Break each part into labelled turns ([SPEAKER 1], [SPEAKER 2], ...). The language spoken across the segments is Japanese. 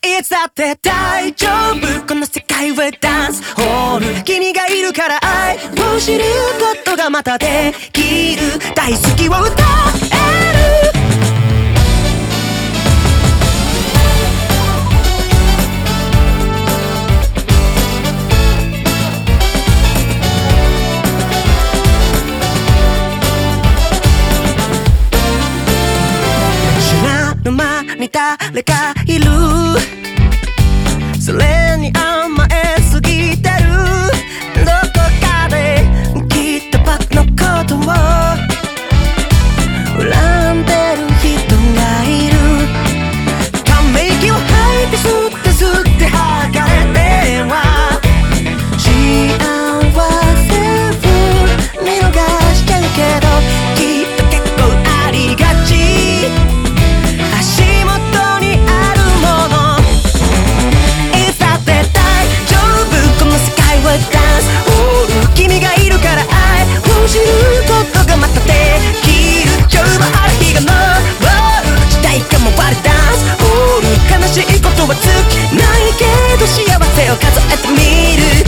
[SPEAKER 1] いつだって大丈夫、この世界はダンスホール。君がいるから愛を知ることがまたできる。大好きを歌える。知らぬ間に誰かいる。それに甘えすぎてる。どこかできっと僕のことを恨んでる人がいる。ため息を吐いて吸って吸って吐かれては幸せを見逃しちゃうけど、きっと結構ありがち。足元にあるものいつだって大丈夫、この世界はダンスホール。君がいるから愛を知ることがまたできる。今日もある日が昇る。時代が回るダンスホール。悲しいことは尽きないけど幸せを数えてみる。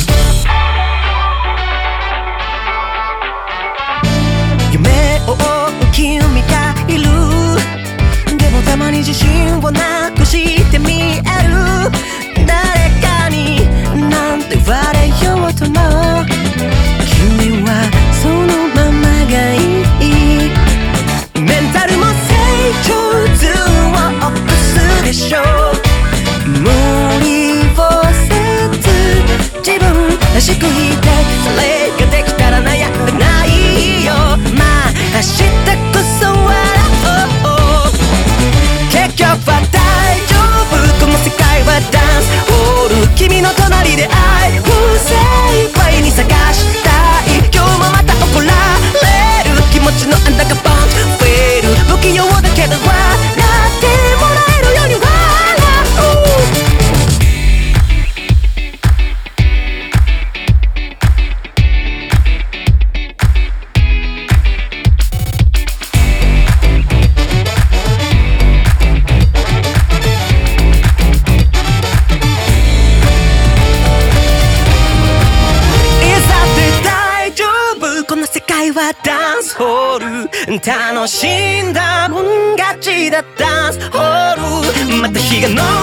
[SPEAKER 1] 夢を追う君がいる。でもたまに自信をなくして見える。誰かになんて言われようとも君はそのままがいい。メンタルも成長図を起こすでしょう。無理をせず自分らしくいて、それができたら悩んでないよ。まあ明日こそ笑おう。結局は大丈夫、この世界はダンスホール。君の隣で愛を精一杯に探したい。今日もまた怒られる気持ちの穴がボンと増える。不器用だけど笑ってもらえるように笑おう。この世界はダンスホール。楽しんだもん勝ちだダンスホール。また日が昇る。